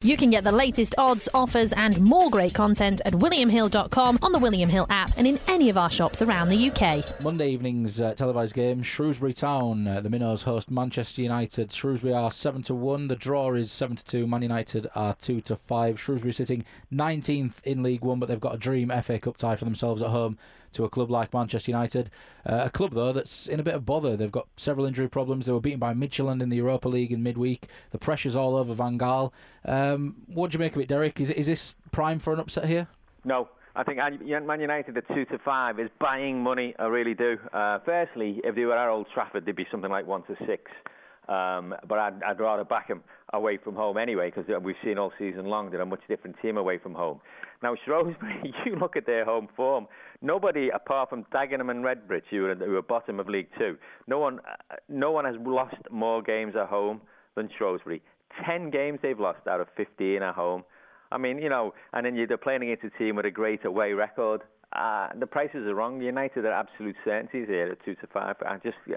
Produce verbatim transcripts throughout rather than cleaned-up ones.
You can get the latest odds, offers and more great content at william hill dot com, on the William Hill app and in any of our shops around the U K. Monday evening's uh, televised game, Shrewsbury Town. Uh, the Minnows host Manchester United. Shrewsbury are seven to one. The draw is seven to two. Man United are two to five. Shrewsbury sitting nineteenth in League One, but they've got a dream F A Cup tie for themselves at home to a club like Manchester United. Uh, a club, though, that's in a bit of bother. They've got several injury problems. They were beaten by Midtjylland in the Europa League in midweek. The pressure's all over Van Gaal. Um, what do you make of it, Derek? Is, is this prime for an upset here? No. I think Man United at two to five is buying money. I really do. Uh, firstly, if they were at Old Trafford, they'd be something like one to six. Um, but I'd, I'd rather back them away from home anyway, because we've seen all season long they're a much different team away from home. Now, Shrewsbury, you look at their home form. Nobody, apart from Dagenham and Redbridge, who are, who are bottom of League Two, no one, no one has lost more games at home than Shrewsbury. Ten games they've lost out of fifteen at home. I mean, you know, and then you're playing against a team with a great away record. Uh, the prices are wrong. United are absolute certainties here at two to five. I just, yeah,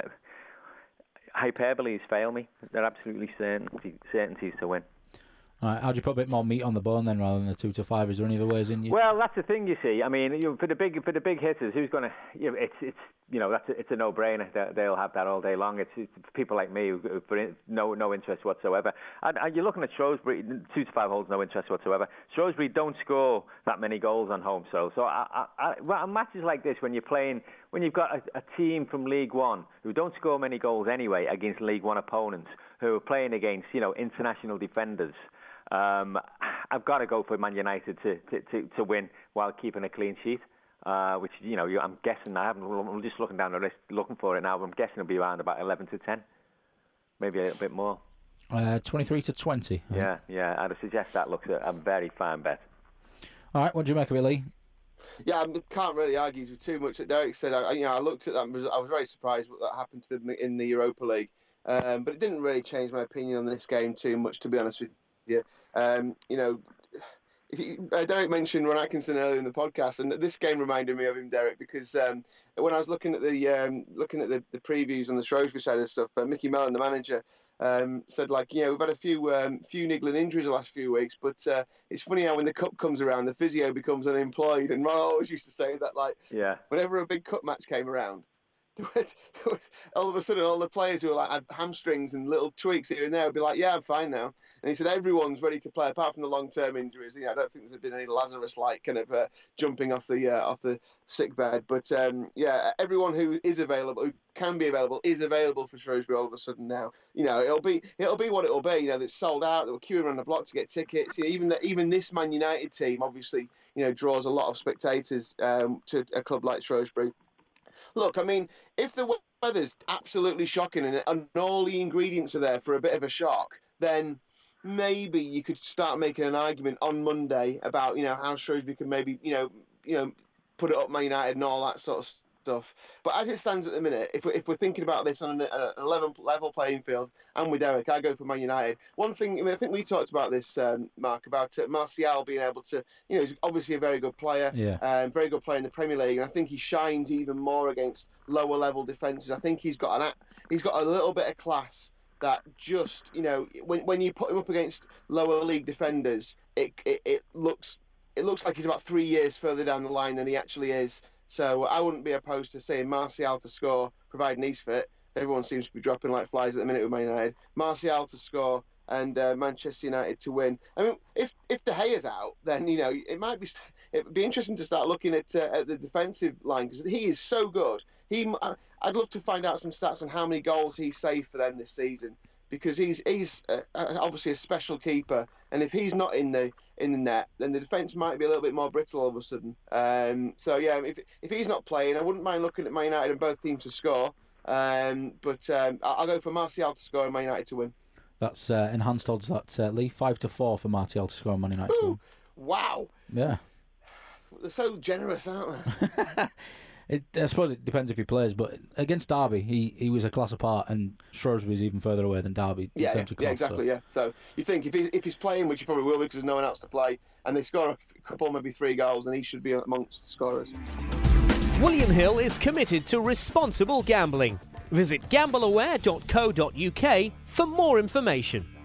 hyperboles fail me. They're absolutely certainty, certainties to win. All right, how do you put a bit more meat on the bone then, rather than the two to five? Is there any other ways in you? Well, that's the thing, you see. I mean, you know, for the big for the big hitters, who's going to? You know, it's it's you know that's a, it's a no-brainer. They'll have that all day long. It's, it's people like me who for no no interest whatsoever. And, and you're looking at Shrewsbury, two to five holds no interest whatsoever. Shrewsbury don't score that many goals on home soil. So I, I, I, well, matches like this, when you're playing, when you've got a, a team from League One who don't score many goals anyway against League One opponents, who are playing against you know international defenders. Um, I've got to go for Man United to, to, to, to win while keeping a clean sheet, uh, which, you know, I'm guessing, I haven't, I'm just looking down the list, looking for it now, but I'm guessing it'll be around about eleven to ten, maybe a little bit more. Uh, twenty-three to twenty. Yeah, yeah, I'd suggest that looks a, a very fine bet. All right, what do you make of it, Lee? Yeah, I can't really argue with too much that Derek said. I, you know, I looked at that and was, I was very surprised what that happened to them in the Europa League, um, but it didn't really change my opinion on this game too much, to be honest with you. Yeah, um, you know, he, uh, Derek mentioned Ron Atkinson earlier in the podcast, and this game reminded me of him, Derek, because um, when I was looking at the um, looking at the, the previews on the Shrewsbury side of stuff, uh, Mickey Mellon, the manager, um, said like, you know, we've had a few um, few niggling injuries the last few weeks, but uh, it's funny how when the cup comes around, the physio becomes unemployed, and Ron always used to say that, like, yeah, whenever a big cup match came around, all of a sudden, all the players who were like had hamstrings and little tweaks here and there would be like, "Yeah, I'm fine now." And he said everyone's ready to play, apart from the long-term injuries. You know, I don't think there's been any Lazarus-like kind of uh, jumping off the uh, off the sick bed. But um, yeah, everyone who is available, who can be available, is available for Shrewsbury all of a sudden now. You know, it'll be it'll be what it'll be. You know, it's sold out. They were queuing around the block to get tickets. You know, even the, even this Man United team, obviously, you know, draws a lot of spectators um, to a club like Shrewsbury. Look, I mean, if the weather's absolutely shocking and, and all the ingredients are there for a bit of a shock, then maybe you could start making an argument on Monday about, you know, how Shrewsbury can maybe, you know, you know, put it up Man United and all that sort of stuff. But as it stands at the minute, if we're, if we're thinking about this on an, an eleven level playing field, and with Derek, I go for Man United. One thing, I mean, I think we talked about this, um, Mark, about uh, Martial being able to, you know, he's obviously a very good player, yeah, um, very good player in the Premier League, and I think he shines even more against lower level defences. I think he's got an, he's got a little bit of class that just, you know, when when you put him up against lower league defenders, it it, it looks it looks like he's about three years further down the line than he actually is. So I wouldn't be opposed to seeing Martial to score, providing he's fit. Everyone seems to be dropping like flies at the minute with Man United. Martial to score and uh, Manchester United to win. I mean, if if De Gea's out, then, you know, it might be it'd be interesting to start looking at uh, at the defensive line, because he is so good. He, I'd love to find out some stats on how many goals he saved for them this season, because he's he's uh, obviously a special keeper, and if he's not in the in the net, then the defence might be a little bit more brittle all of a sudden. Um, so yeah, if if he's not playing, I wouldn't mind looking at Man United and both teams to score. Um, but um, I'll go for Martial to score and Man United to win. That's uh, enhanced odds, that, uh, Lee. Five to four for Martial to score and Man United to win. Wow. Yeah. They're so generous, aren't they? it, I suppose it depends if he plays, but against Derby, he, he was a class apart, and Shrewsbury's even further away than Derby in yeah, terms yeah, of class. Yeah, exactly, so. yeah. So you think if he's, if he's playing, which he probably will because there's no one else to play, and they score a couple, maybe three goals, then he should be amongst the scorers. William Hill is committed to responsible gambling. Visit gamble aware dot co dot uk for more information.